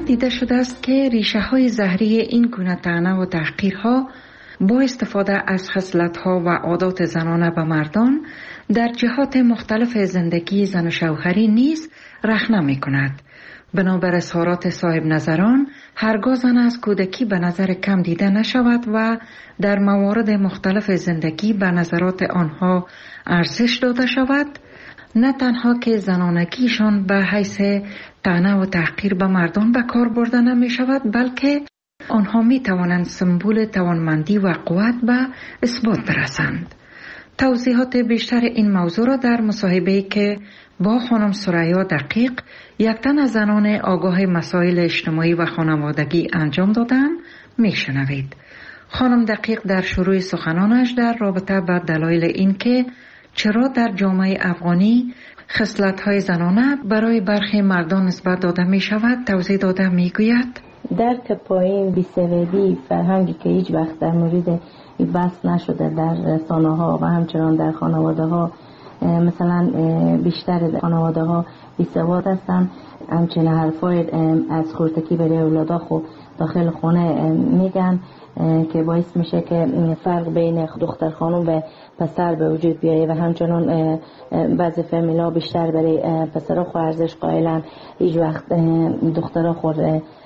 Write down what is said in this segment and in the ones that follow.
دیده شده است که ریشه های زهری این گونه طعنه و تحقیرها با استفاده از خصلت‌ها و عادات زنانه به مردان در جهات مختلف زندگی زن و شوهری نیز رخنه می‌کند. بنابر اظهارات صاحب نظران، هرگاه زن از کودکی به نظر کم دیده نشود و در موارد مختلف زندگی به نظرات آنها ارزش داده شود، نه تنها که زنانگیشان به حیث طعنه و تحقیر به مردان به کار برده نمی شود، بلکه آنها می توانند سمبول توانمندی و قوت به اثبات برسند. توضیحات بیشتر این موضوع را در مصاحبه‌ای که با خانم ثریا دقیق، یک تن از زنان آگاه مسائل اجتماعی و خانوادگی انجام دادند، میشنوید. خانم دقیق در شروع سخنانش در رابطه با دلایل این که چرا در جامعه افغانی خصلت‌های زنانه برای برخی مردان نسبت داده می شود توضیح داده می گوید. درک پایین بی‌سوادی فرهنگی که هیچ وقت در مورد بحث نشده در رسانه‌ها و همچنان در خانواده‌ها، مثلا بیشتر خانواده‌ها بی‌سواد هستند. همچنین حرفای از خردکی برای اولادا خو داخل خانه میگن که باعث میشه که فرق بین دختر خانم و پسر به وجود بیایه و همچنان بعضی فامیلا بیشتر برای پسرها خو ارزش قائلن. هیچ وقت دخترها خود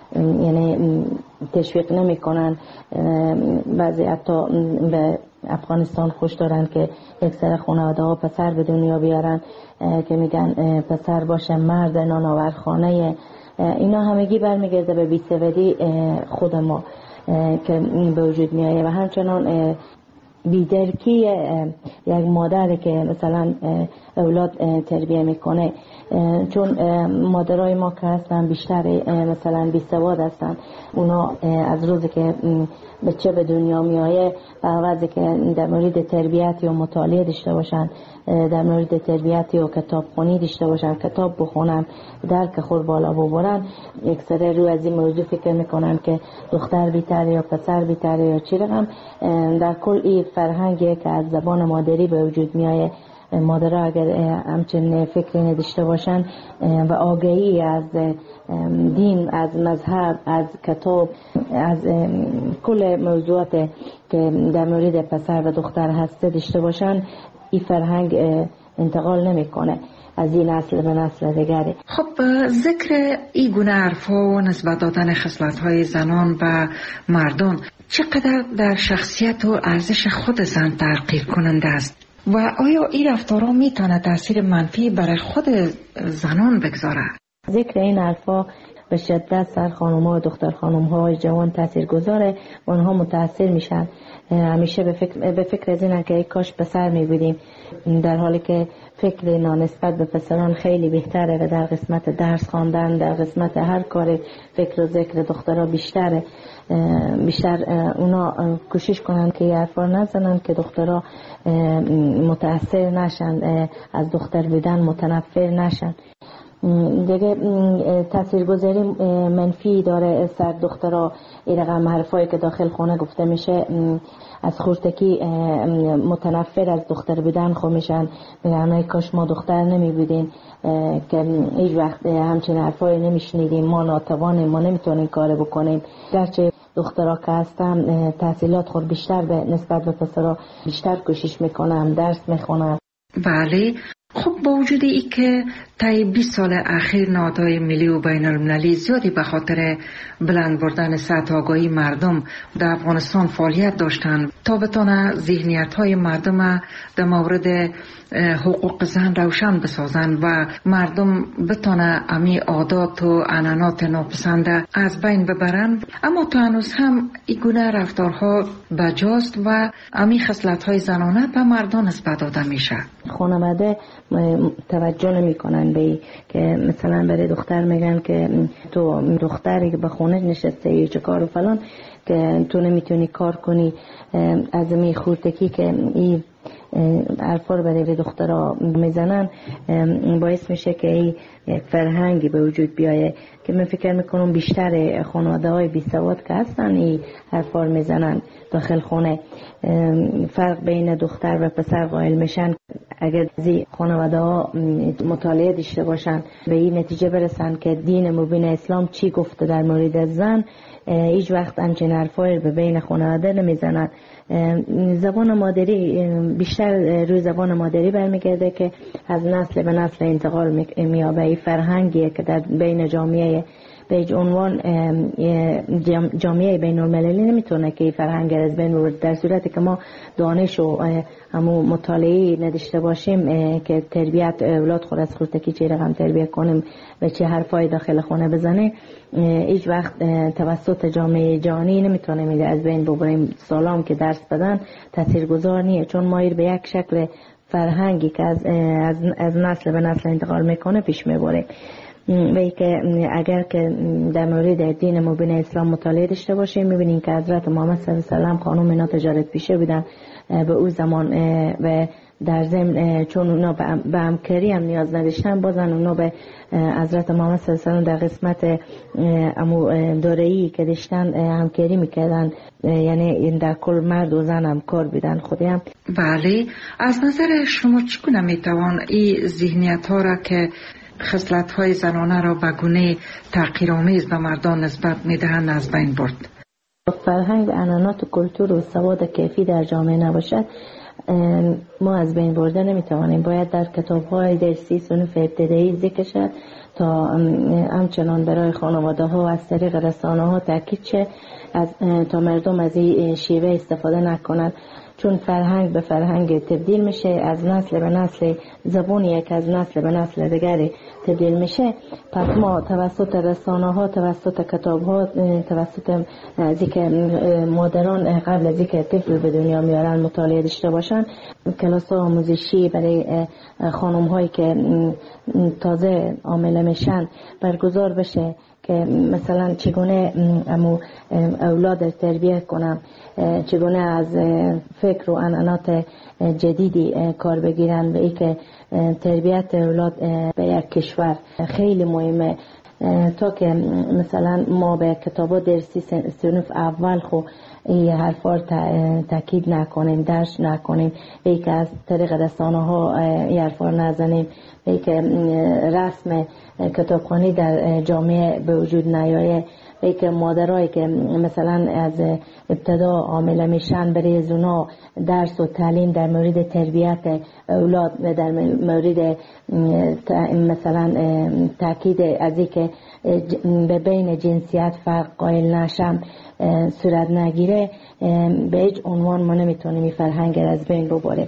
یعنی تشویق نمی کنن. بعضی حتی به افغانستان خوش دارن که یک سر خانواده ها پسر به دنیا بیارن که میگن پسر باشه مرد نانآور خانه. اینا همگی برمیگرده به بی‌سوادی خود ما که به وجود میایه و همچنان بی‌درکی یک مادر که مثلا اولاد تربیه میکنه، چون مادرای ما که هستن بیشتر مثلا بی‌سواد هستن. اونا از روزی که بچه به دنیا میایه وقتی که در مورد تربیت یا مطالعه داشته باشن، در مورد تربیت یا کتابخونی داشته باشن، کتاب بخونن، درک خود بالا ببرن، یک سره رو از این موضوع فکر میکنن که دختر بیتره یا پسر بیتره یا چی رقم. در کل این فرهنگی که از زبان مادری به وجود میایه، مادرها اگر همچنین فکری نداشته باشن و آگاهی از دین، از مذهب، از کتاب، از کل موضوعات که در مورد پسر و دختر هسته داشته باشن، این فرهنگ انتقال نمیکنه از این نسل به نسل دیگری. خب ذکر این گونه حرفا و نسبت دادن خصلت‌های زنان به مردان چقدر در شخصیت و ارزش خود زن تغییر کننده است و آیا این رفتارها میتونه تاثیر منفی برای خود زنان بگذاره؟ ذکر این حرفا به شدت سر خانم‌ها و دختر خانم‌های جوان تاثیر گذاره و آنها متاثر میشن. همیشه به فکر از اینن که کاش پسر میبودیم، در حالی که فکر نانسبت به پسران خیلی بهتره و در قسمت درس خواندن، در قسمت هر کار فکر و ذکر دخترها بیشتر اونا کوشش کنن که حرفا نزنن که دخترها متاثر نشن، از دختر بودن متنفر نشن. دیگه تاثیرگذاری منفی داره سر دخترها. این رقم حرفایی که داخل خانه گفته میشه، از خردکی متنفر از دختر بودن خو میشن، میگن کاش ما دختر نمی بودیم که هیچ وقت همچین حرفایی نمیشنیدیم، ما ناتوانیم، ما نمیتونیم کار بکنیم. گرچه دخترها که هستن تحصیلات خود بیشتر به نسبت به پسرها بیشتر کوشش میکنن، درس میخونن. بله. خب با وجود ای که طی 20 سال اخیر نهادهای ملی و بین المللی زیادی به خاطر بلند بردن سطح آگاهی مردم در افغانستان فعالیت داشتند تا بتونه ذهنیت های مردم در مورد حقوق زن روشن بسازند و مردم بتونه امی عادات و عنعنات ناپسنده از بین ببرند، اما تا هنوز هم این گونه رفتارها بجاست و امی خصلت های زنانه به مردان نسبت داده میشه. خانواده توجه نمی کنن به که مثلا برای دختر میگن که تو دختری که به خونه نشسته یا چه کار و فلان که تو نمیتونی کار کنی. از می خورتکی که این حرفا رو برای دخترها میزنن باعث میشه که این فرهنگی به وجود بیایه که من فکر میکنم بیشتر خانواده های بی سواد که هستن این حرفا رو میزنن داخل خونه. فرق بین دختر و پسر قائل میشن. اگر زی خانواده ها مطالعه داشته باشن به این نتیجه برسن که دین مبین اسلام چی گفته در مورد زن، هیچ وقت همچین حرفای به بین خانواده نمیزنن. زبان مادری بیشتر روی زبان مادری برمیگرده که از نسل به نسل انتقال میابه. این فرهنگیه که در بین جامعه به عنوان جامعه بین المللی نمیتونه که این فرهنگ از بین ببره. در صورتی که ما دانش و همون مطالعه نداشته باشیم که تربیت اولاد خود از خودکی چه رقم تربیت کنیم و چه حرفای داخل خانه بزنه، هیچ وقت توسط جامعه جهانی نمیتونه میده از بین ببریم. سالام که درس بدن تاثیرگذار نیه، چون ما به یک شکل فرهنگی که از نسل به نسل انتقال میکنه پیش میبره. و که اگر که در مورد دین مبین اسلام مطالعه داشته باشیم میبینیم که حضرت محمد صلی الله علیه و سلم خانم اینا تجارت پیشه بودن به او زمان و در ضمن چون اونا به همکاری هم نیاز نداشتن، بازن اونا به حضرت محمد صلی الله علیه و سلم در قسمت دوره‌ای که داشتن همکاری میکردن، یعنی در کل مرد و زن هم کار بودن خودی هم. بله، از نظر شما چگونه میتوان این ذهنیت ها را که خصلت های زنانه را به گونه تحقیرآمیز به مردان نسبت میدهند از بین برد؟ فرهنگ و عنعنات و کلتور و سواد کیفی در جامعه نباشد ما از بین برده نمیتوانیم. باید در کتاب‌های درسی صنف ابتدایی ذکر شد تا همچنان برای خانواده ها از طریق رسانه ها تاکید شه تا مردم از این شیوه استفاده نکنند، چون فرهنگ به فرهنگ تبدیل میشه، از نسل به نسل زبون یک از نسل به نسل دیگری تبدیل میشه. پس ما توسط رسانه ها، توسط کتاب ها، توسط ذکر مادران قبل از اینکه طفل به دنیا میارن مطالعه داشته باشن، کلاس آموزشی برای خانم هایی که تازه حامله میشن برگزار بشه که مثلا چگونه اولاد تربیت کنم، چگونه از فکر و عنعنات جدیدی کار بگیرن و ای که تربیت اولاد به یک کشور خیلی مهمه. تا که مثلا ما به کتابا درسی صنف اول خو این حرفا تاکید نکنیم، درس نکنیم، ای که از طریق رسانه ها این حرفا نزنیم، ای که رسم کتابخوانی در جامعه به وجود نیایه، ای که مادرایی که مثلا از ابتدا حامله میشن برای زونا درس و تعلیم در مورد تربیت اولاد و در مورد مثلا تاکید از اینکه به بین جنسیت فرق قائل نشم صورت نگیره، به هیچ عنوان ما نمیتونیم این فرهنگ از بین ببریم.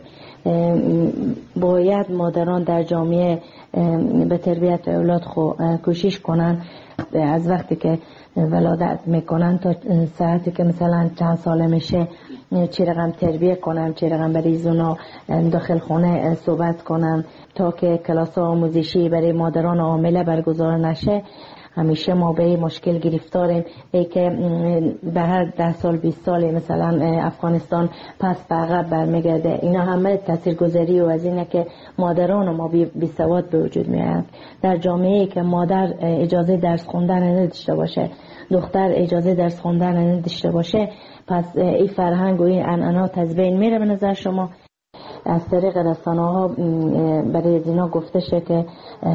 باید مادران در جامعه به تربیت اولاد کوشش کنن، از وقتی که ولادت میکنن تا ساعتی که مثلا چند ساله میشه چه رقم تربیت کنن، چه رقم برای زونا داخل خونه صحبت کنن تا که کلاس آموزشی برای مادران حامله برگزار نشه. همیشه ما به مشکل گرفتاریم ای که به هر 10 سال 20 سال مثلا افغانستان پس به عقب برمیگرده. اینا همه تاثیرگذاری و از اینه که مادران ما بی سواد به وجود میاد. در جامعه‌ای که مادر اجازه درس خوندن نداشته باشه، دختر اجازه درس خوندن نداشته باشه، پس این فرهنگ و این عنعنات از بین میره. به نظر شما از طریق رسانه ها برای اینا گفته شه که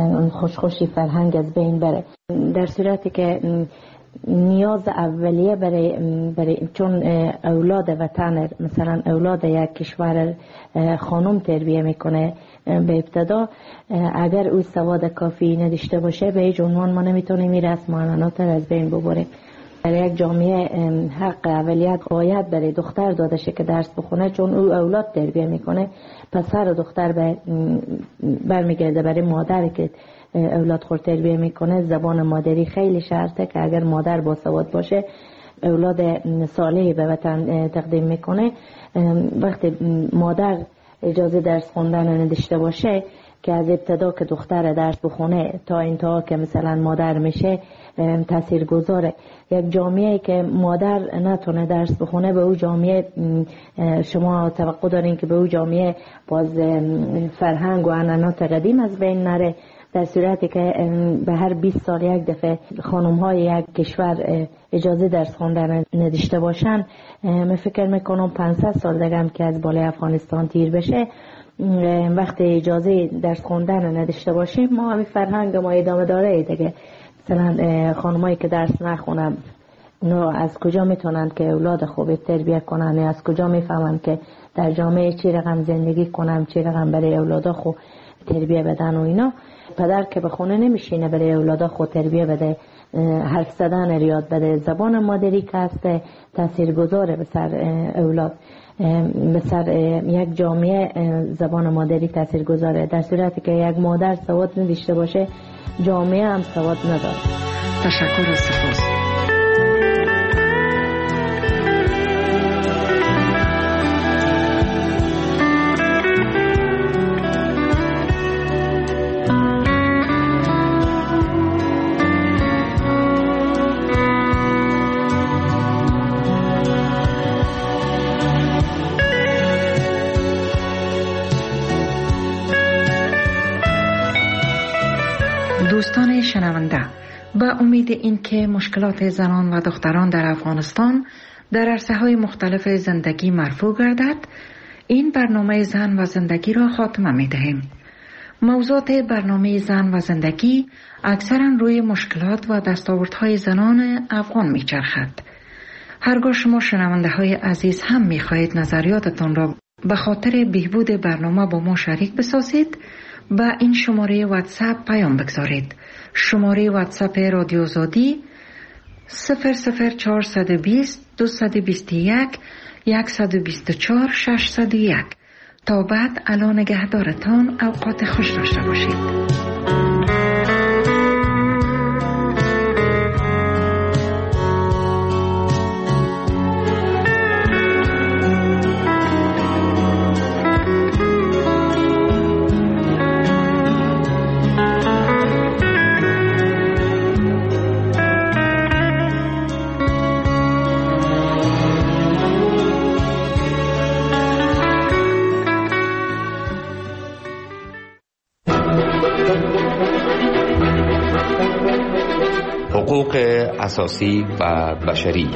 خوشی فرهنگ از بین بره، در صورتی که نیاز اولیه برای چون اولاد وطن، مثلا اولاد یک کشور خانم تربیه میکنه به ابتدا، اگر او سواد کافی نداشته باشه به هیچ عنوان ما نمیتونیم این رسم و عنعنات از بین ببریم. در یک جامعه حق اولیت باید برای دختر داده شه که درس بخونه، چون او اولاد تربیه میکنه. پسر و دختر برمیگرده برای مادر که اولاد خود تربیه میکنه. زبان مادری خیلی شرطه که اگر مادر با سواد باشه اولاد صالحی به وطن تقدیم میکنه. وقتی مادر اجازه درس خوندن نداشته باشه که از ابتدا که دختر درس بخونه تا انتها که مثلا مادر میشه تأثیر گذاره. یک جامعه که مادر نتونه درس بخونه به او جامعه شما توقع دارین که به او جامعه باز فرهنگ و عنعنات قدیم از بین نره. در صورتی که به هر 20 سال یک دفعه خانم های یک کشور اجازه درس خوندن نداشته باشن، من فکر میکنم 500 سال دیگه هم که از بالای افغانستان تیر بشه وقت اجازه درس خوندن نداشته باشیم، ما همین فرهنگ ما ادامه داره دیگه. مثلا خانمایی که درس نخونن اونا از کجا میتونن که اولاد خوبی تربیت کنن، یا از کجا میفهمن که در جامعه چی رقم زندگی کنم، چی رقم برای اولادا خود تربیت بدن و اینا. پدر که به خونه نمیشینه برای اولادا خود تربیت بده، حرف زدن یاد بده، زبان مادری که هست تاثیرگذاره به سر اولاد، به سر یک جامعه زبان مادری تاثیرگذاره. در صورتی که یک مادر سواد نداشته باشه، جامعه هم سواد نداره. تشکر و سپاس. دوستان شنونده، به امید اینکه مشکلات زنان و دختران در افغانستان در عرصه‌های مختلف زندگی مرفوع گردد، این برنامه زن و زندگی را خاتمه می‌دهیم. موضوعات برنامه زن و زندگی اکثراً روی مشکلات و دستاوردهای زنان افغان می‌چرخد. هرگاه شما شنونده‌های عزیز هم می‌خواهید نظریاتتان را به خاطر بهبود برنامه با ما شریک بسازید، با این شماره واتساپ پیام بگذارید. شماره واتساپ رادیو آزادی 00420 221 124 601. تا بعد الان نگهدارتان، اوقات خوش داشته باشید. حقوق اساسی و بشری.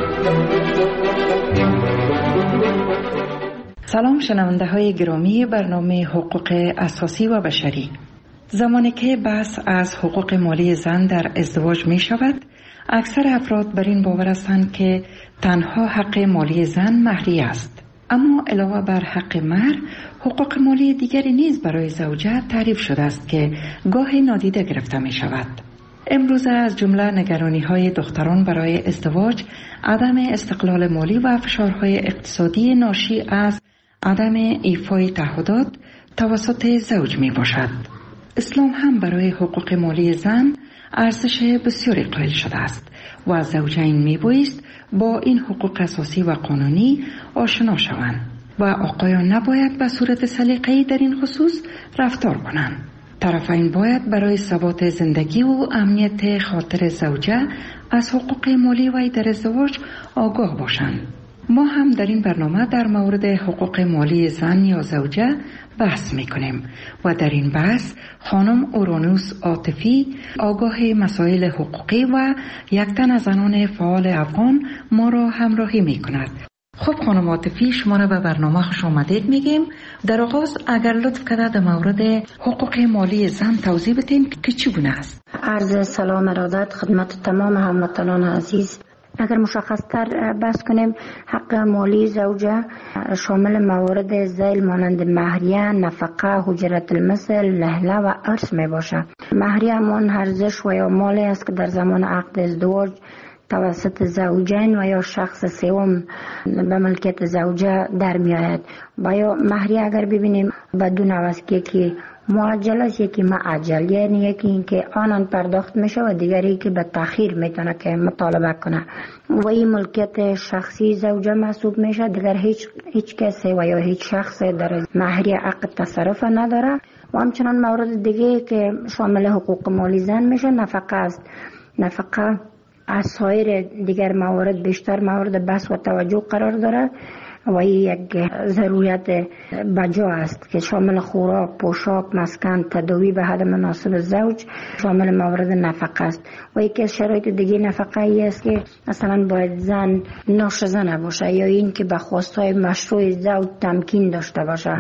سلام شنونده های گرامی برنامه حقوق اساسی و بشری. زمانی که بحث از حقوق مالی زن در ازدواج می شود، اکثر افراد بر این باور هستند که تنها حق مالی زن مهریه است. اما علاوه بر حق مهر، حقوق مالی دیگری نیز برای زوجه تعریف شده است که گاهی نادیده گرفته می شود. امروز از جمله نگرانی‌های دختران برای ازدواج، عدم استقلال مالی و فشارهای اقتصادی ناشی از عدم ایفای تعهدات توسط زوج می باشد. اسلام هم برای حقوق مالی زن ارزش بسیاری قائل شده است و زوجین می بایست با این حقوق اساسی و قانونی آشنا شوند و آقایان نباید به صورت سلیقه‌ای در این خصوص رفتار کنند. طرفین باید برای ثبات زندگی و امنیت خاطر زوجه از حقوق مالی وی در ازدواج آگاه باشند. ما هم در این برنامه در مورد حقوق مالی زن یا زوجه بحث میکنیم و در این بحث خانم اورانوس عاطفی، آگاه مسائل حقوقی و یک تن از زنان فعال افغان ما را همراهی میکند. خب خانم عاطفی، شما را به برنامه خوش آمدید میگیم. در آغاز اگر لطف کرده در مورد حقوق مالی زن توضیح بدین که چگونه است. عرض سلام ارادت خدمت تمام هموطنان عزیز. اگر مشخص تر بحث کنیم، حق مالی زوجه شامل موارد ذیل مانند مهریه، نفقه، اجرت المثل، لهله و ارث می باشه. مهریه همان ارزش و یا مالی است که در زمان عقد ازدواج توسط زوجین و یا شخص سوم به ملکیت زوجه در می آید. و یا مهریه اگر ببینیم بدون عوض که معجل است، یکی معجل، یعنی یکی این که آنان پرداخت میشه و دیگری که به تأخیر میتونه که مطالبه کنه و این ملکیت شخصی زوجه محسوب میشه. دیگر هیچ کسی و یا هیچ شخص در مهریه عقد تصرف نداره. و همچنان مورد دیگه که شامل حقوق مالی زن میشه نفقه است. نفقه از سایر دیگر موارد بیشتر مورد بحث و توجه قرار داره و یک ضرورت بجا است که شامل خوراک، پوشاک، مسکن، تداوی به حد مناسب زوج شامل مورد نفقه است. و یکی از شرایط دیگه نفقه ای است که مثلا باید زن ناشزه نباشه یا این که به خواستهای مشروع زوج تمکین داشته باشه.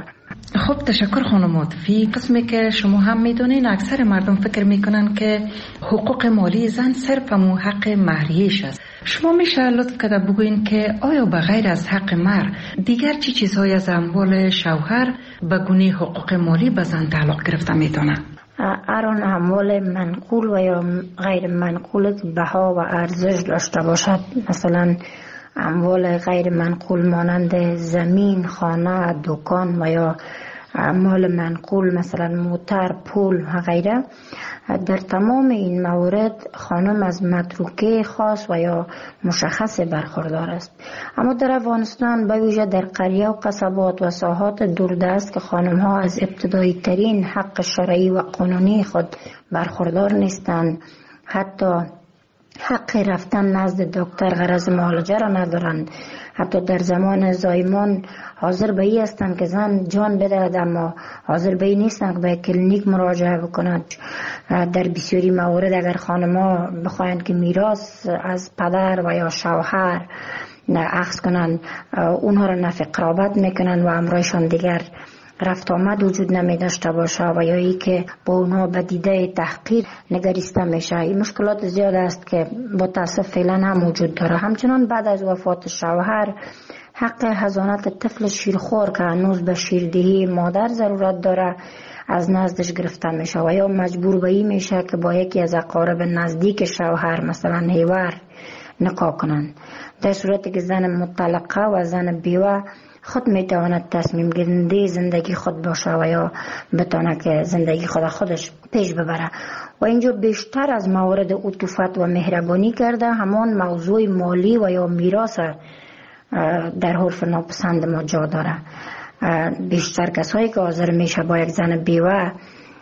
خب تشکر خانم عاطفی. قسمی که شما هم میدونین اکثر مردم فکر میکنن که حقوق مالی زن صرف همون حق مهریه‌اش است. شما میشه لطف کرده بگوین که آیا به غیر از حق مهر دیگر چی چیزهای از اموال شوهر به گونه حقوق مالی به زن تعلق گرفته میتونه؟ هر اموال منقول و یا غیر منقول بها و ارزش داشته باشد، مثلا اموال غیر منقول مانند زمین، خانه، دکان و یا اموال منقول مثلا موتر، پول و غیره، در تمام این موارد خانم از متروکه خاص و یا مشخص برخوردار است. اما در افغانستان به ویژه در قریه و قصبات و ساحات دوردست که خانم ها از ابتدایی ترین حق شرعی و قانونی خود برخوردار نیستند، حتی حق رفتن نزد دکتر غرض معالجه را ندارند، حتی در زمان زایمان حاضر به این هستند که زن جان بدهد اما حاضر به این نیستند که به کلینیک مراجعه بکند. در بسیاری موارد اگر خانم‌ها بخواهند که میراث از پدر و یا شوهر اخذ کنند، اونها را نفی قرابت میکنند و امرایشان دیگر رفت آمد وجود نمی داشته باشه و یا ای که با اونها به دیده تحقیر نگریسته میشه. این مشکلات زیاد است که با تاسف فعلا هم وجود داره. همچنان بعد از وفات شوهر حق حضانت طفل شیرخوار که هنوز به شیردهی مادر ضرورت داره از نزدش گرفته میشه و یا مجبور به این میشه که با یکی از اقارب نزدیک شوهر مثلا هیور نکاح کنند. در صورتی که زن مطلقه و زن بیوه خود میتواند تصمیم گیرنده زندگی خود باشه و یا بتونه که زندگی خودش پیش ببره. و اینجا بیشتر از موارد عطوفت و مهربانی کرده همان موضوع مالی و یا میراث در حرف ناپسند ما جا داره. بیشتر کسایی که حاضر میشه با یک زن بیوه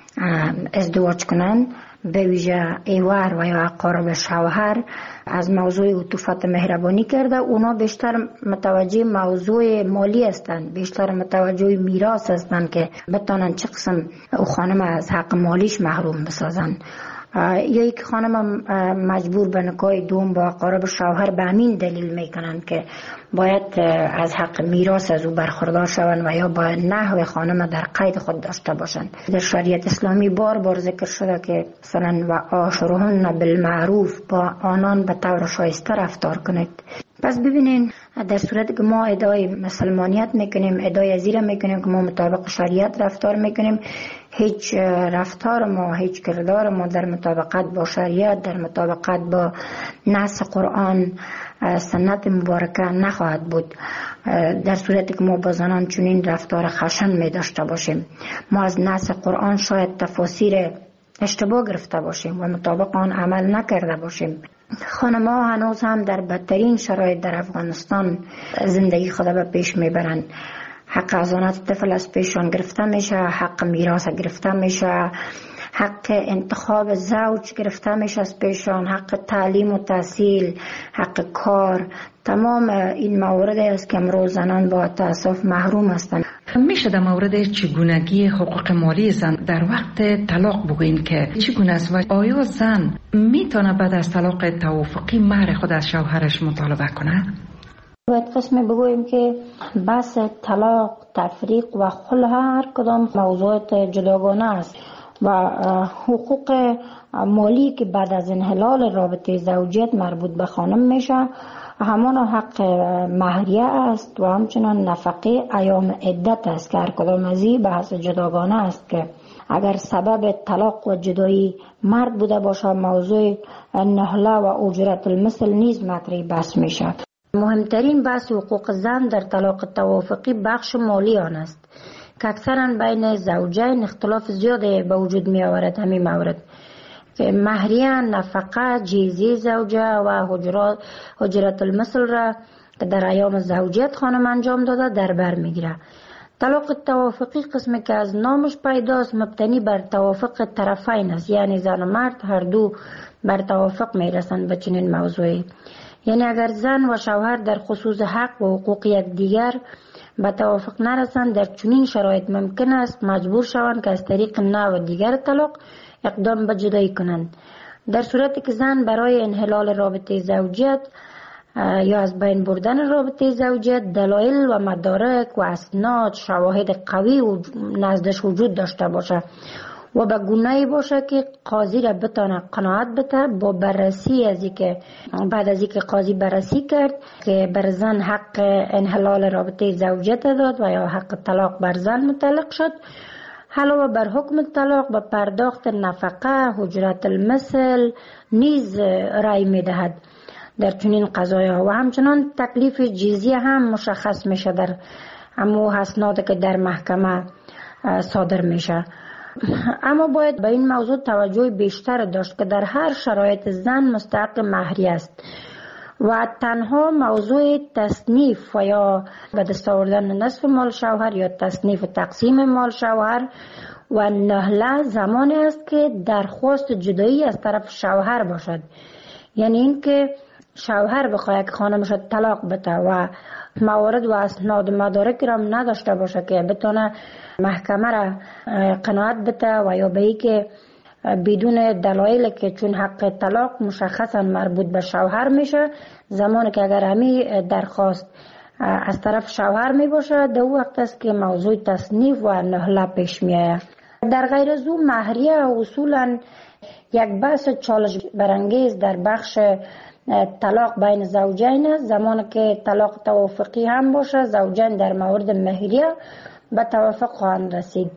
ازدواج کنند، به ویژه ایوار و یا اقارب شوهر، از موضوع عطوفت مهربانی کرده. اونا بیشتر متوجه موضوع مالی هستند، بیشتر متوجه میراث هستند که بتانن چه قسم او خانم از حق مالیش محروم بسازن. یا یک خانم مجبور به نکاح دوم با اقارب شوهر به همین دلیل میکنن که باید از حق میراث از او برخوردار شوند و یا باید نحو خانم در قید خود داشته باشند. در شریعت اسلامی بار ذکر شده که مثلا و عاشرهن بالمعروف، با آنان به طور شایسته رفتار کنید. پس ببینین در صورتی که ما ادعای مسلمانیت میکنیم، ادعای ازیره میکنیم که ما مطابق شریعت رفتار میکنیم، هیچ رفتار ما، هیچ کردار ما در مطابقت با شریعت، در مطابقت با نص قرآن سنت مبارکه نخواهد بود. در صورتی که ما با زنان چنین رفتار خشن می داشته باشیم، ما از نص قرآن شاید تفاسیر اشتباه گرفته باشیم و مطابق آن عمل نکرده باشیم. خانم‌ها هنوز هم در بدترین شرایط در افغانستان زندگی خود به پیش میبرند. حق حضانت طفل از پیشان گرفته میشه، حق میراث گرفته میشه، حق انتخاب زوج گرفته میشه از پیشان، حق تعلیم و تحصیل، حق کار. تمام این موارد است که امروز زنان با تأسف محروم هستند. میشه در مورد چگونگی حقوق مالی زن در وقت طلاق بگوین که چگونه است و آیا زن میتونه بعد از طلاق توافقی مهر خود از شوهرش مطالبه کنه؟ باید قسم بگوییم که بحث طلاق، تفریق و خلع هر کدام موضوعات جداگانه است و حقوق مالی که بعد از انحلال رابطه زوجیت مربوط به خانم میشه همان حق مهریه است و همچنان نفقه ایام عدت است که هر کدام از این بحث جداگانه است که اگر سبب طلاق و جدایی مرد بوده باشه موضوع نهله و اجرت المثل نیز مطرح بحث میشه. مهمترین بحث حقوق زن در طلاق توافقی بخش مالی آن است که اکثرا بین زوجین اختلاف زیاده به وجود می آورد. همین مورد مهریه، نفقه، جیزی زوجه و حجرت المثل را که در ایام زوجیت خانم انجام داده در بر می گیره. طلاق توافقی قسمی که از نامش پیداست مبتنی بر توافق طرفین است، یعنی زن و مرد هر دو بر توافق می رسند به چنین موضوعی. یعنی اگر زن و شوهر در خصوص حق و حقوق یکدیگر به توافق نرسند، در چنین شرایط ممکن است مجبور شوند که از طریق نوع دیگر طلاق اقدام به جدایی کنند. در صورتی که زن برای انحلال رابطه زوجیت یا از بین بردن رابطه زوجیت دلایل و مدارک و اسناد شواهد قوی و نزدش وجود داشته باشه و به گونه‌ای باشه که قاضی را بتونه قناعت بده با بررسی از اینکه بعد از اینکه قاضی بررسی کرد که بر زن حق انحلال رابطه زوجیت داد و یا حق طلاق بر زن متعلق شد، علاوه بر حکم طلاق به پرداخت نفقه اجرت المثل نیز رأی میدهد در چنین قضایا و همچنان تکلیف جزیه هم مشخص میشه در امو اسناد که در محکمه صادر میشه. اما باید به این موضوع توجه بیشتر داشت که در هر شرایط زن مستحق مهریه است و تنها موضوع تصنیف و یا به دست آوردن نصف مال شوهر یا تصنیف و تقسیم مال شوهر و نهله زمانی است که درخواست جدایی از طرف شوهر باشد، یعنی اینکه شوهر بخواهد که خانمش طلاق بده و موارد و اسناد مدارک را نداشته باشه که بتونه محکمه را قناعت بده و یا به ای که بدون دلایل که چون حق طلاق مشخصا مربوط به شوهر میشه، زمانی که اگر همی درخواست از طرف شوهر می باشه در وقت است که موضوع تصنیف و نهله پیش می آید. در غیر از او مهریه اصولا یک بحث چالش برانگیز در بخش طلاق بین زوجین است. زمانی که طلاق توافقی هم باشه زوجین در مورد مهریه به توافق خواهند رسید.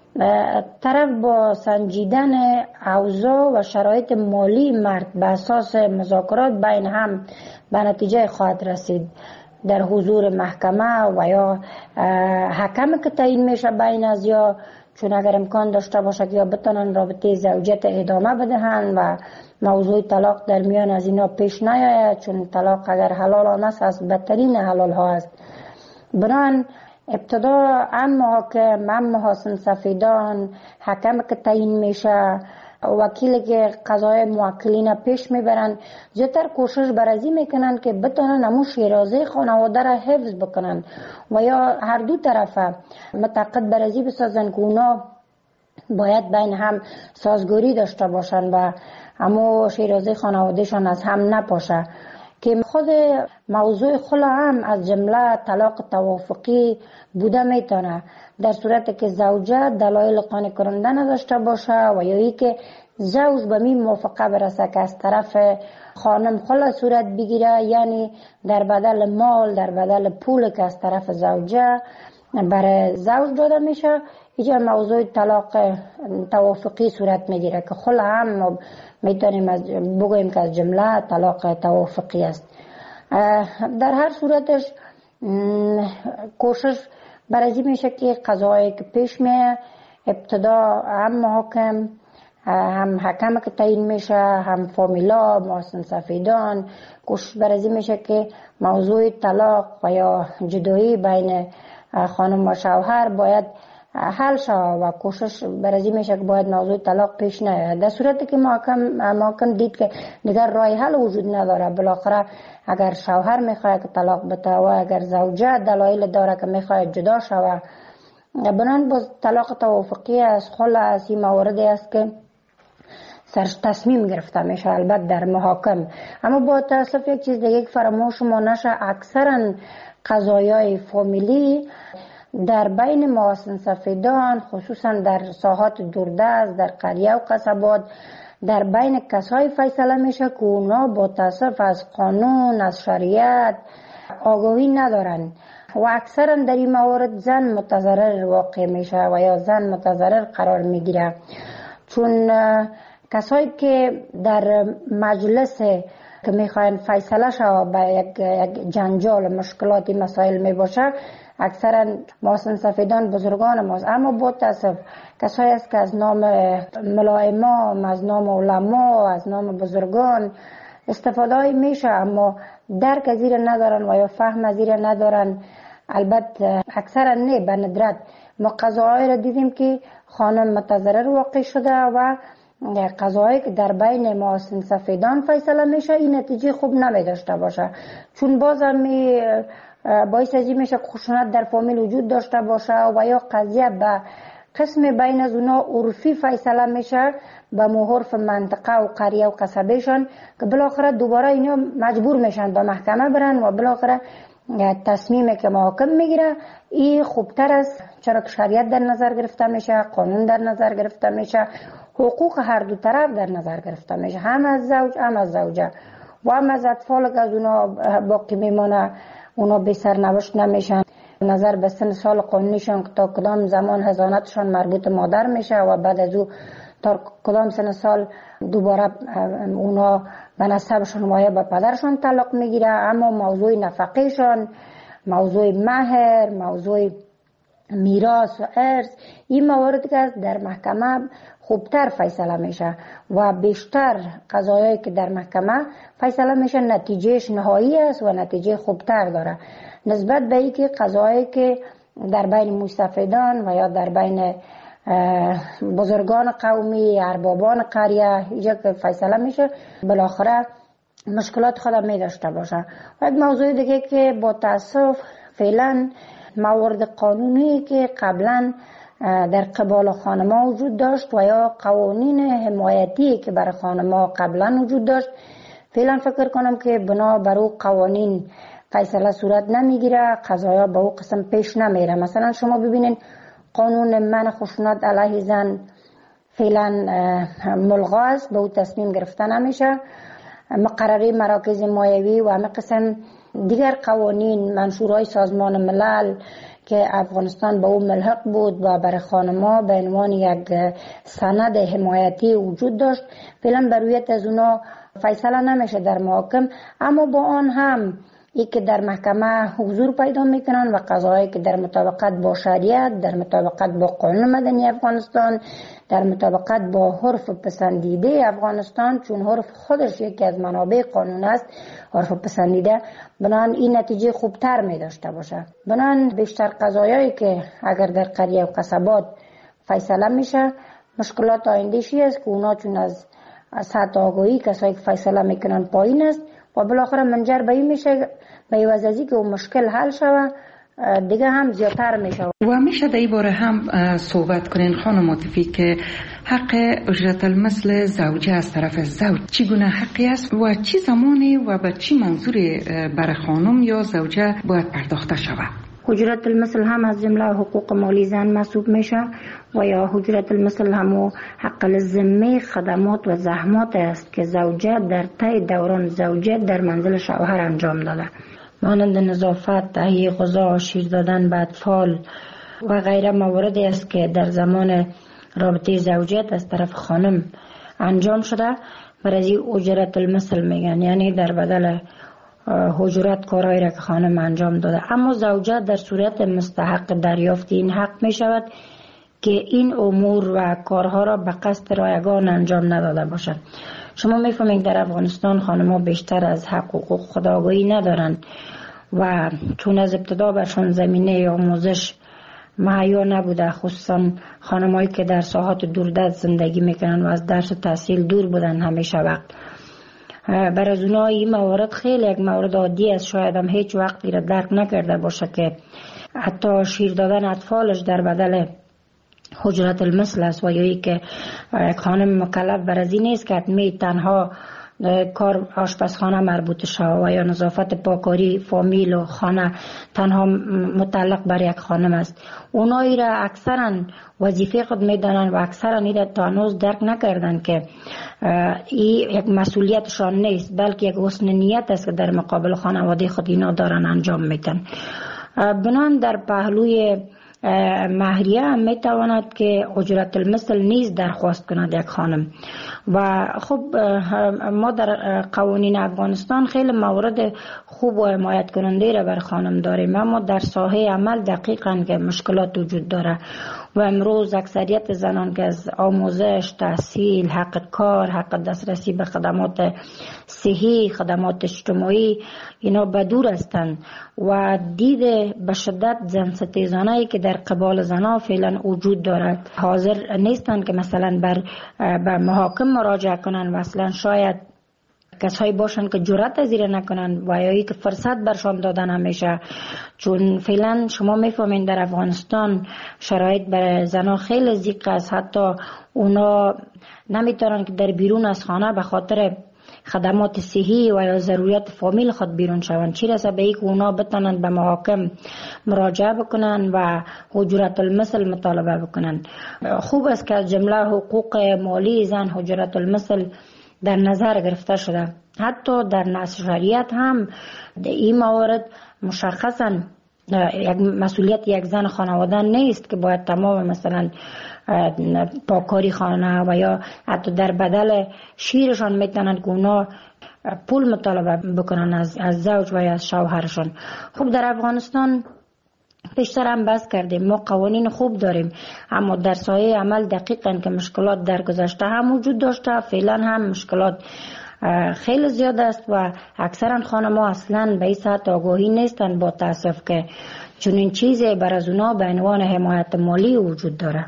طرف با سنجیدن اوضاع و شرایط مالی مرد به اساس مذاکرات بین هم به نتیجه خواهد رسید در حضور محکمه و یا حکم که تعیین میشه بین از یا چون اگر امکان داشته باشه یا بتونن رابطه زوجیت ادامه بدهند و موضوع طلاق در میان از اینا پیش نیاید، چون طلاق اگر حلال است از بدترین حلال ها است. بران ابتدا محاکم محاسن سفیدان حکم که تعیین میشه وکیلی که قضای موکلین پیش میبرن زیادتر کوشش برازی میکنن که بتونن همون شیرازه خانواده را حفظ بکنن و یا هر دو طرف متعاقد برازی بسازن که اونا باید بین هم سازگاری داشته باشن و همون شیرازه خانوادهشان از هم نپاشه. که خود موضوع خلا هم از جمله طلاق توافقی بوده میتونه در صورتی که زوجه دلایل قانع کننده نداشته باشه و یا ای که زوج به می موافقه برسه که از طرف خانم خلا صورت بگیره، یعنی در بدل مال در بدل پول که از طرف زوجه برای زوج داده میشه، اینجا موضوع طلاق توافقی صورت میگیره که خلا هم میتونیم بگوییم که از جمله طلاق توافقی است. در هر صورتش کوشش برازی میشه که قضایی که پیش میه ابتدا هم محاکم هم حکم که تعیین میشه هم فامیلا محسن سفیدان کوشش برازی میشه که موضوع طلاق و یا جدایی بین خانم و شوهر باید حل شود و کوشش برازی میشه که باید موضوع طلاق پیش نیاید. در صورتی که محکم دید که دیگر راه حل وجود نداره، بالاخره اگر شوهر میخواد که طلاق بده و اگر زوجه دلایل داره که میخواد جدا شود، بنان باز طلاق توافقی از خلا از این موارد است که سرش تصمیم گرفته میشه البته در محاکم. اما با تاسف یک چیز دیگه فراموش ما نشه، اکثرا قضایای فامیلی در بین محسن سفیدان خصوصا در ساحات دوردست در قریه و قصبات در بین کسای فیصله میشه که اونا با تاسف از قانون از شریعت آگاهی ندارن و اکثرا در این موارد زن متضرر واقع میشه و یا زن متضرر قرار میگیره، چون کسایی که در مجلس که میخواین فیصله شود به یک جنجال مشکلاتی مسائل میباشه اکثرا محسن سفیدان بزرگان ماست. اما با تاسف کسایی است که از نام ملائمام از نام علما از نام بزرگان استفاده میشه اما درک از این ندارن و یا فهم از این ندارن. البته اکثرا نه به ندرت ما قضاهای را دیدیم که خانم متضرر واقع شده و قضایی که در بین محسن سفیدان فیصله میشه این نتیجه خوب نمی داشته باشه، چون باز هم باعث ازی میشه خشونت در فامیل وجود داشته باشه و یا قضیه به قسم بین از اونا عرفی فیصله میشه به محرف منطقه و قریه و قصبهشان که بالاخره دوباره اینا مجبور میشن به محکمه برن و بالاخره تصمیمی که محاکم میگیره این خوبتر است، چرا که شریعت در نظر گرفته میشه، قانون در نظر گرفته میشه، حقوق هر دو طرف در نظر گرفته میشه، هم از زوج هم از زوجه و هم از اطفال که از اونا باقی میمانه، اونا بی سرنوشت نمیشن. نظر به سن سال قانونیشان که تا کدام زمان حضانتشان مربوط مادر میشه و بعد از او تا کدام سن سال دوباره اونا به نسبشان مایه به پدرشان تعلق میگیره. اما موضوع نفقهشان، موضوع مهر، موضوع میراث و ارث، این موارد که در محکمه خوبتر فیصله میشه و بیشتر قضایایی که در محکمه فیصله میشه نتیجهش نهایی است و نتیجه خوبتر داره نسبت به اینکه قضایی که در بین مستفیدان و یا در بین بزرگان قومی، اربابان قریه اینجا که فیصله میشه بالاخره مشکلات خود می داشته باشه. و یک موضوع دیگه که با تاسف فعلا موارد قانونی که قبلا در قبال خانما وجود داشت و یا قوانین حمایتی که برای خانما قبلا وجود داشت، فعلا فکر کنم که بنا بر او قوانین فیصله صورت نمیگیره، قضایا به او قسم پیش نمیره. مثلا شما ببینید قانون منع خشونت علیه زن فعلا ملغا است، به او تصمیم گرفته نمیشه. مقرره مراکز مایوی و همه قسم دیگر قوانین منشورهای سازمان ملل که افغانستان به او ملحق بود و برای خانما به عنوان یک سند حمایتی وجود داشت، فعلا بر رویت از اونا فیصله نمیشه در محاکم. اما با آن هم ای که در محکمه حضور پیدا میکنن و قضایی که در مطابقت با شریعت، در مطابقت با قانون مدنی افغانستان، در مطابقت با حرف پسندیده افغانستان، چون حرف خودش یکی از منابع قانون است، حرف پسندیده، بنان این نتیجه خوبتر می داشته باشه. بنان بیشتر قضایایی که اگر در قریه و قصبات فیصله میشه، مشکلات آینده‌شی است که اونا چون از سطح آگاهی کسایی که فیصله میکنن پایین است و بالاخره منجر به این میشه به عوض از اینکه اون مشکل حل شوه دیگه هم زیادتر میشه. و میشه در این باره هم صحبت کنین خانم عاطفی که حق اجرت المثل زوجه از طرف زوج چگونه حقی است و چی زمانی و به چی منظوری برای خانم یا زوجه باید پرداخته شود؟ اجرت المثل هم از جمله حقوق مالی زن محسوب میشه و یا اجرت المثل هم حق الذمه خدمات و زحمات است که زوجه در طی دوران زوجه در منزل شوهر انجام داده، مانند نظافت، تهیه غذا، شیر دادن به اطفال و غیره مواردی است که در زمان رابطه زوجیت از طرف خانم انجام شده. برای اجرت المثل میگن، یعنی در بدل اجرت کارهایی را که خانم انجام داده. اما زوجه در صورت مستحق دریافت این حق می شود که این امور و کارها را به قصد رایگان انجام نداده باشد. شما میفهمید در افغانستان خانم‌ها بیشتر از حقوق خودآگاهی ندارند و چون از ابتدا برشان زمینه آموزش مهیا نبوده، خصوصا خانم‌هایی که در ساحات دوردست زندگی میکنن و از درس و تحصیل دور بودن همیشه وقت. برای از اونها این موارد خیلی یک مورد عادی است، شاید هم هیچ وقتی را درک نکرده باشه که حتی شیر دادن اطفالش در بدل اجرت المثل است و یا ای که یک خانم مکلف بر از این نیست که حتمی تنها کار آشپزخانه مربوط شود و یا نظافت پاکاری فامیل و خانه تنها متعلق بر یک خانم است. اونایی را اکثرا وظیفه خود میدانند و اکثرا این را تا هنوز درک نکردند که این یک مسئولیتشان نیست، بلکه یک حسن نیت است که در مقابل خانواده خود اینا دارن انجام میدن. بنان در پهلوی مهریه هم میتواند که اجرت المثل نیز درخواست کند یک خانم. و خب ما در قوانین افغانستان خیلی موارد خوب و حمایت کننده را بر خانم داریم، اما در ساحه عمل دقیقاً که مشکلات وجود داره و امروز اکثریت زنان که از آموزش، تحصیل، حق کار، حق دسترسی به خدمات صحی، خدمات اجتماعی اینا بدور هستند و دید به شدت زن ستیزانه‌ای که در قبال زنها فعلا وجود دارد حاضر نیستند که مثلا به محاکم مراجعه کنند و اصلا شاید کسایی باشن که جرأت از این نکنن و یا که فرصت برشان دادن همیشه. چون فعلا شما میفهمین در افغانستان شرایط برای زنها خیلی ضیق است، حتی اونا نمیتونن که در بیرون از خانه به خاطر خدمات صحی و یا ضروریات فامیل خود بیرون شوند، چی رسه به اینکه اونا بتونن به محاکم مراجعه بکنن و حجرت المثل مطالبه بکنن. خوب است که از جمله حقوق مالی زن حجرت المثل در نظر گرفته شده. حتی در نص شریعت هم این موارد مشخصا یک مسئولیت یک زن خانواده نیست که باید تمام مثلا پاکاری خانه و یا حتی در بدل شیرشان میتونن که اونا پول مطالبه بکنن از زوج و یا از شوهرشان. خب در افغانستان پیشتر هم بحث کردیم، ما قوانین خوب داریم، اما در سایه عمل دقیقاً که مشکلات در گذشته هم وجود داشته، فعلا هم مشکلات خیلی زیاد است و اکثرا خانم‌ها اصلا به این سطح آگاهی نیستن با تاسف که چنین چیزی بر از اونا به عنوان حمایت مالی وجود داره.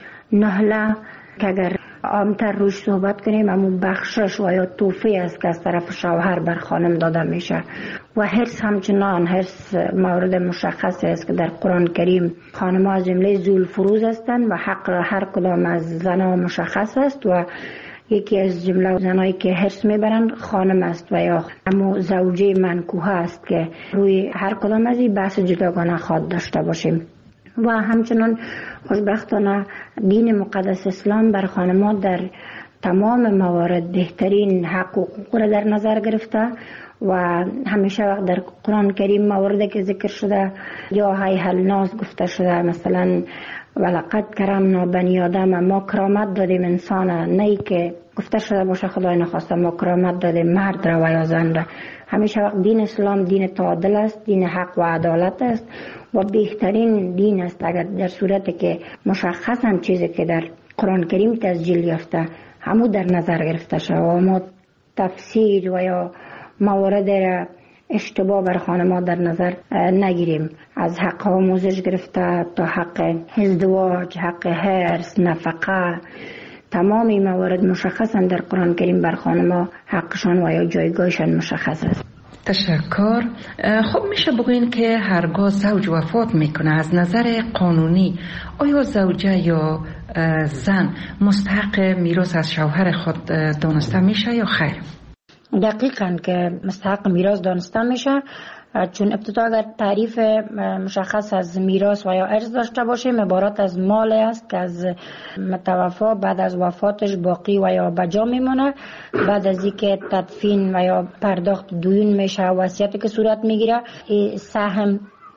نهله که اگر عامتر روش صحبت کنیم همون بخشش و یا توفی است که از طرف شوهر بر خانم داده میشه و حرص همچنان حرص مورد مشخص است که در قرآن کریم خانم‌ها از جمله ذوالفروض هستند و حق هر کدام از زنها مشخص است و یکی از جمله زنایی که حرص میبرن خانم است و یا همون زوجه منکوحه است که روی هر کدام از این بحث جداگانه خواهد داشته باشیم. و همچنان خوشبختانه دین مقدس اسلام بر خانم‌ها در تمام موارد بهترین حق و حقوق را در نظر گرفته و همیشه وقت در قرآن کریم مواردی که ذکر شده یا هی الناس گفته شده، مثلا ولقد کرمنا بنی آدم، ما کرامت دادیم انسان، نه که گفته شده باشه خدای نخواسته ما کرامت دادیم مرد را و یا زن را. همیشه وقت دین اسلام دین تعادل است، دین حق و عدالت است و بهترین دین است اگر در صورتی که مشخصا چیزی که در قرآن کریم تسجیل یافته همو در نظر گرفته شد و ما تفسیر و یا موارد را اشتباه بر خانم‌ها در نظر نگیریم، از حق آموزش گرفته تا حق ازدواج، حق حرص، نفقه، تمام این موارد مشخصا در قرآن کریم بر خانم‌ها حقشان و یا جایگاهشان مشخص است. تشکر. خب میشه بگوین که هرگاه زوج وفات میکنه از نظر قانونی آیا زوجه یا زن مستحق میراث از شوهر خود دانسته میشه یا خیر؟ دقیقاً که مستحق میراث دانسته میشه، چون ابتدا اگر تعریف مشخص از میراث و یا ارث داشته باشیم عبارت از مال است که از متوفا بعد از وفاتش باقی و یا بجا میمونه، بعد از اینکه تدفین و یا پرداخت دیون میشه وصیتی که صورت میگیره، سهم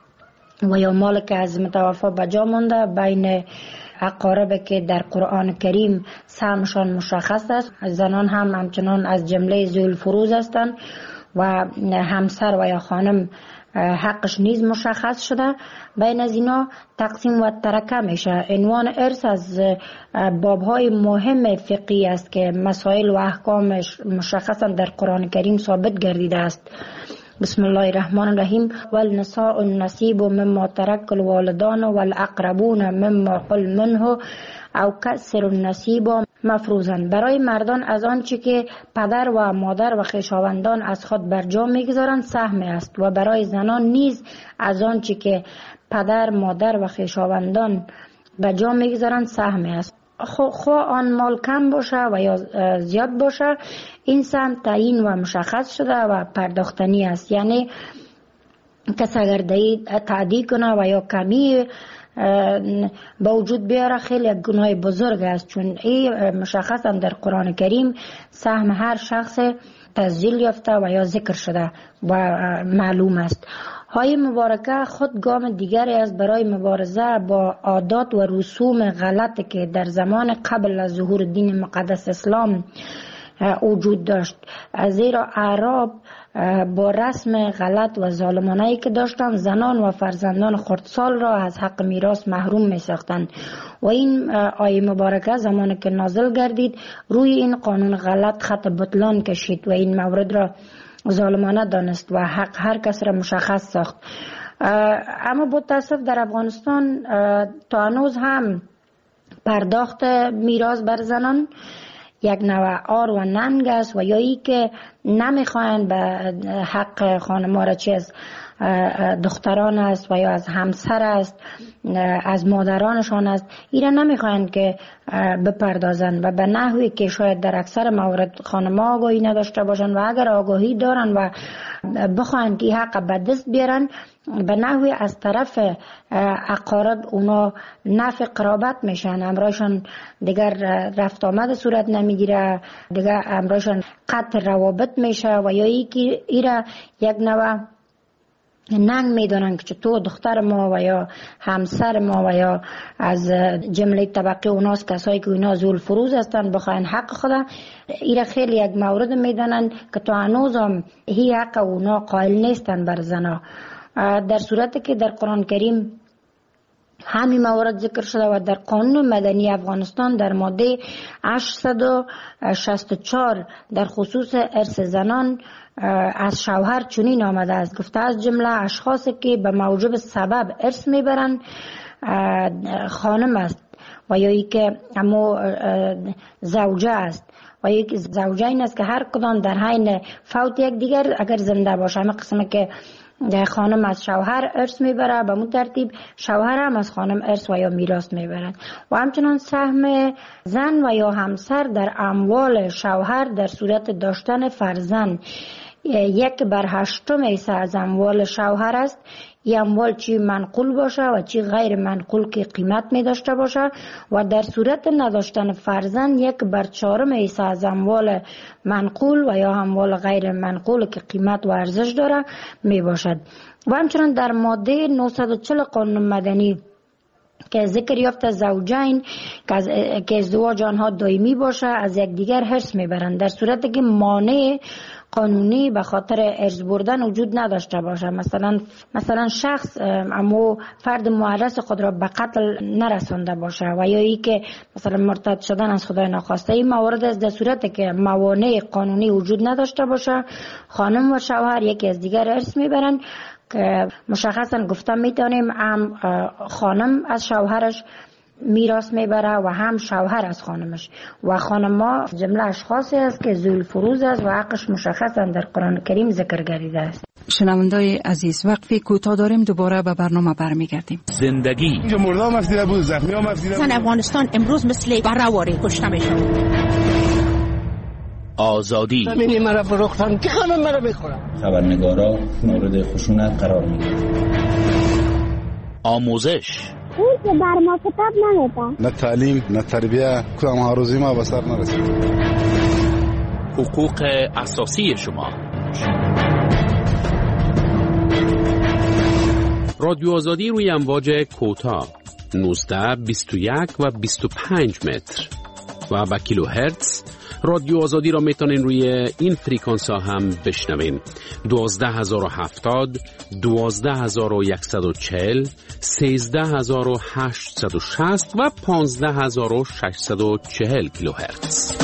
و یا مال که از متوفا بجا مونده بین اقارب که در قرآن کریم سهمشان مشخص است. زنان هم همچنان از جمله ذوالفروض هستند و همسر و یا خانم حقش نیز مشخص شده. بین از اینا تقسیم و ترکه میشه. عنوان ارث از بابهای مهم فقهی است که مسائل و احکامش مشخصا در قرآن کریم ثابت گردیده است. بسم الله الرحمن الرحیم والنساء النصیب مما ترک الوالدان والاقربون مما قل منه او کسر النصیب مفروضا. برای مردان از آنچه که پدر و مادر و خویشاوندان از خود برجا میگذارند سهم است و برای زنان نیز از آنچه که پدر مادر و خویشاوندان برجا میگذارند سهم است. خواه آن مال کم باشه و یا زیاد باشه این سهم تعیین و مشخص شده و پرداختنی است. یعنی کس اگر تعدی کنه و یا کمی با وجود بیاره خیلی گناه بزرگ است، چون این مشخصا در قرآن کریم سهم هر شخص تسجیل یافته و یا ذکر شده و معلوم است. های مبارکه خود گام دیگری است برای مبارزه با عادات و رسوم غلطی که در زمان قبل از ظهور دین مقدس اسلام وجود داشت، زیرا اعراب با رسم غلط و ظالمانه‌ای که داشتند زنان و فرزندان خردسال را از حق میراث محروم می ساختند و این آیه مبارکه زمانی که نازل گردید روی این قانون غلط خط بطلان کشید و این مورد را ظالمانه دانست و حق هر کس را مشخص ساخت. اما با تاسف در افغانستان تا هنوز هم پرداخت میراث بر زنان یک نوع آر و ننگ است و یا ای که نمیخواین به حق خانم‌ها را چی از دختران است و یا از همسر است، از مادرانشان است، اینا نمیخواین که بپردازن و به نحوی که شاید در اکثر موارد خانم‌ها آگاهی نداشته باشن و اگر آگاهی دارن و بخواین که حق به دست بیارن، به نحوی از طرف اقارب اونا نفع قرابت میشن، امرایشان دیگر رفت آمد صورت نمیگیره، دیگر امرایشان قطع روابط میشه و یا ایرا یک نوع ننگ میدونن که تو دختر ما و یا همسر ما و یا از جمله طبقه اوناست کسایی که اونا زول فروز هستن بخواین حق خدا، ایره خیلی یک مورد میدونن که تو هنوز هم هی حق اونا قائل نیستن بر زنا، در صورتی که در قرآن کریم همین موارد ذکر شده و در قانون مدنی افغانستان در ماده 864 در خصوص ارث زنان از شوهر چنین آمده است، گفته از جمله اشخاصی که به موجب سبب ارث میبرند خانم است و یا ای که امو زوجه است و یک زوجه این است که هر کدام در حین فوت یک دیگر اگر زنده باشه، همه قسمه که خانم از شوهر ارث میبره به مون ترتیب شوهر هم از خانم ارث و یا میراث میبرند و همچنان سهم زن و یا همسر در اموال شوهر در صورت داشتن فرزند 1/8 از اموال شوهر است. این اموال چی منقول باشه و چی غیر منقول که قیمت می داشته باشه و در صورت نداشتن فرزند 1/4 از اموال منقول و یا اموال غیر منقول که قیمت و ارزش داره می باشد. و همچنان در ماده 940 قانون مدنی که ذکر یافته زوجین که ازدواج آنها دائمی باشه از یکدیگر حرص میبرند در صورتی که مانع قانونی به خاطر ارث بردن وجود نداشته باشه، مثلا شخص اما فرد معرض خود را به قتل نرسانده باشه و یا ای که مثلا مرتد شدن از خدای ناخواسته. این موارد از در صورتی که موانع قانونی وجود نداشته باشه خانم و شوهر یکی از دیگر ارث میبرند که مشخصا گفتم میتونیم هم خانم از شوهرش میراث میبره و هم شوهر از خانمش و خانما جمله اشخاصی است که ذوال فروز است و حقش مشخصا در قرآن کریم ذکر گردیده است. شنوندای عزیز وقفی کوتاه داریم، دوباره به برنامه برمیگردیم. زندگی اینجا مردم مفیده بود، زخمی ها مفیده بود. افغانستان امروز مثل برهواری کشته میشه. آزادی همینی مرا فروختن که همه مرا میخورن. خبرنگارا مورد خشونت قرار میگیرن. آموزش اون که بر ما کتاب نمیدن، نه تعلیم نه تربیه، کدام هاروزی ما به سر نرسید. حقوق اساسی شما. رادیو آزادی روی امواج کوتاه 19 21 و 25 متر و با کیلوهرتز. رادیو آزادی را میتونین روی این فریکانس ها هم بشنوین. 12070 12140 13860 و 15640 کیلوهرتز.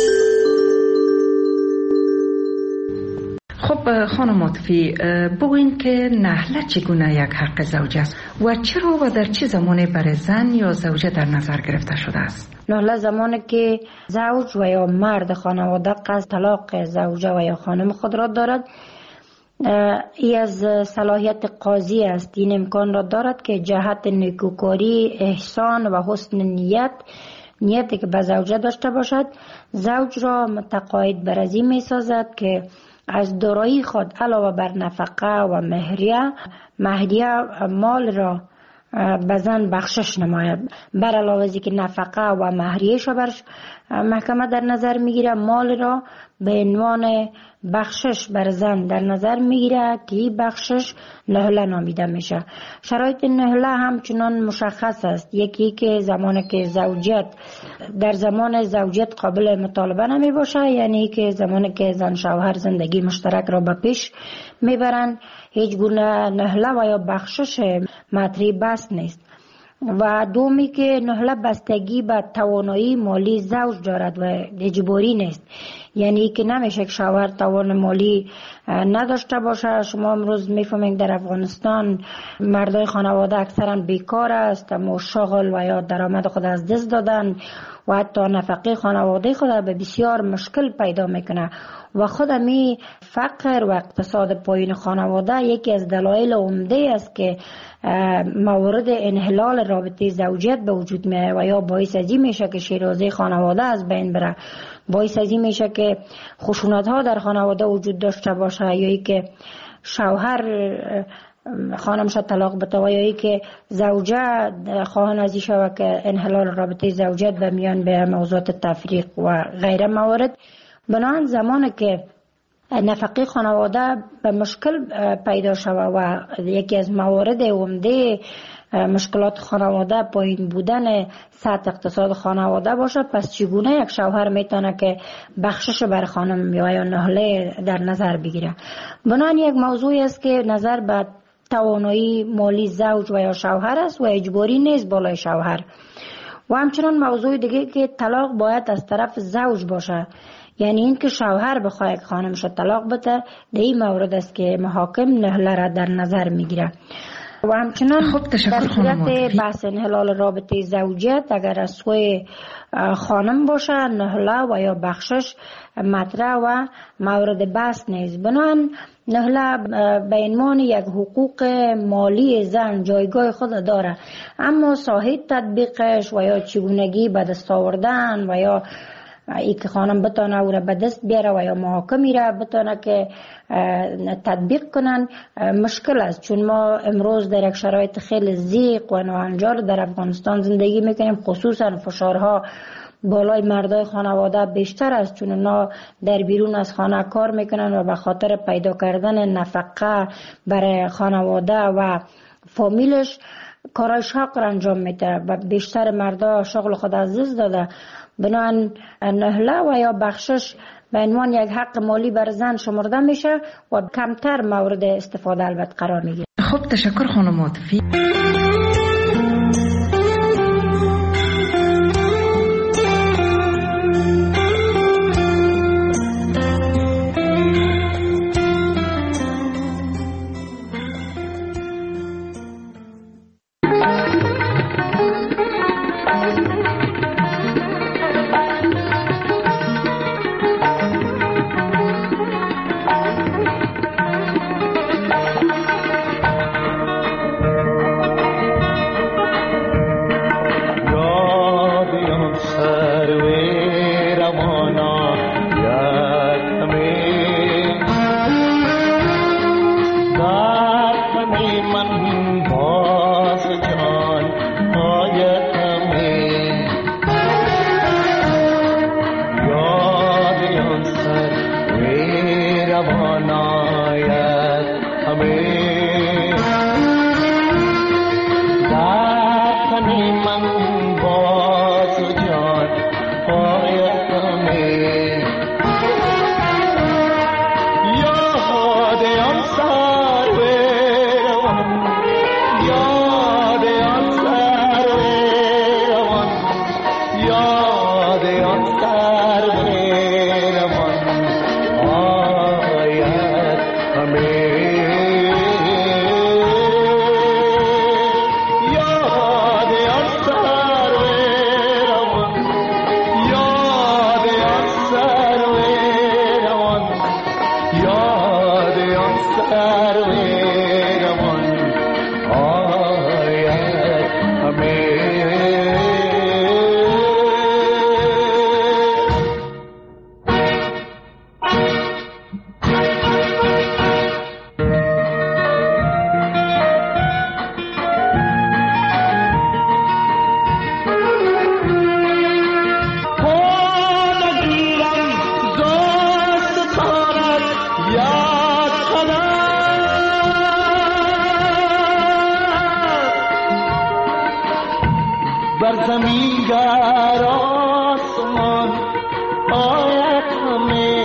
خب خانم عاطفی، بگوین که نحله چگونه یک حق زوج است و چرا و در چه زمانی برای زن یا زوجه در نظر گرفته شده است؟ نحله زمانی که زوج و یا مرد خانواده قصد طلاق زوجه و یا خانم خود را دارد، ای از صلاحیت قاضی است. این امکان را دارد که جهت نیکوکاری، احسان و حسن نیتی که به زوجه داشته باشد زوج را متقاعد بر از این می سازد که از دارایی خود علاوه بر نفقه و مهریه مال را به زن بخشش نماید. بر علاوه از که نفقه و مهریه‌اش را بر محکمه در نظر میگیره، مال را به عنوان بخشش بر زن در نظر میگیره که این بخشش نهله نامیده میشه. شرایط نهله همچنان مشخص است. یکی که زمانی که در زمان زوجیت قابل مطالبه نمی باشه، یعنی که زمانی که زن شوهر زندگی مشترک را به پیش میبرند هیچ گونه نهله و یا بخشش مطرح بس نیست. و دومی که نهله بستگی به توانایی مالی زوج دارد و اجباری نیست، یعنی که نمیشه که شوهر توان مالی نداشته باشه. شما امروز میفهمید در افغانستان مردای خانواده اکثرا بیکار است، اما شغل و یا درآمد خود از دست دادن و حتی نفقه خانواده خود به بسیار مشکل پیدا میکنه و خود می فقر و اقتصاد پایین خانواده یکی از دلایل عمده است که موارد انحلال رابطه زوجیت به وجود میاد و یا باعث ازی میشه که شیرازه خانواده از بین بره، باعث ازی میشه که خشونت ها در خانواده وجود داشته باشه، یا ای که شوهر خانمش طلاق بده و یا ای که زوجه خواهان ازی شود که انحلال رابطه زوجیت به میان به موضوعات تفریق و غیره موارد. بنابراین زمانی که نفقه خانواده به مشکل پیدا شود و یکی از موارد عمده مشکلات خانواده پایین بودن سطح اقتصاد خانواده باشه، پس چگونه یک شوهر میتونه که بخشش بر خانم یا نهله در نظر بگیره؟ بنابراین یک موضوعی است که نظر به توانایی مالی زوج و یا شوهر است و اجباری نیست بالای شوهر. و همچنان موضوع دیگه که طلاق باید از طرف زوج باشه، یعنی این که شوهر بخواه که خانمش طلاق بده، در این مورد است که محاکم نهله را در نظر میگیره. و همچنان در صورت بحث انحلال رابطه زوجیت اگر از سوی خانم باشه، نهله و یا بخشش مطرح و مورد بحث نیست. بنابراین نهله به عنوان یک حقوق مالی زن جایگاه خود داره، اما ساحه تطبیقش و یا چگونگی به دست آوردن و یا ای که خانم بتانه او را به دست بیاره و یا محاکمی را بتانه که تطبیق کنن مشکل است، چون ما امروز در یک شرایط خیلی ضیق و ناهنجار در افغانستان زندگی میکنیم. خصوصا فشارها بالای مردای خانواده بیشتر است، چون اونا در بیرون از خانه کار میکنن و به خاطر پیدا کردن نفقه برای خانواده و فامیلش کارای شاق را انجام میده و بیشتر مردا شغل خود از دست داده. بنابراین نهله و یا بخشش به عنوان یک حق مالی بر زن شمرده میشه و کمتر مورد استفاده البته قرار میگیره. خب تشکر خانم عاطفی. زمین گر آسمان آید همه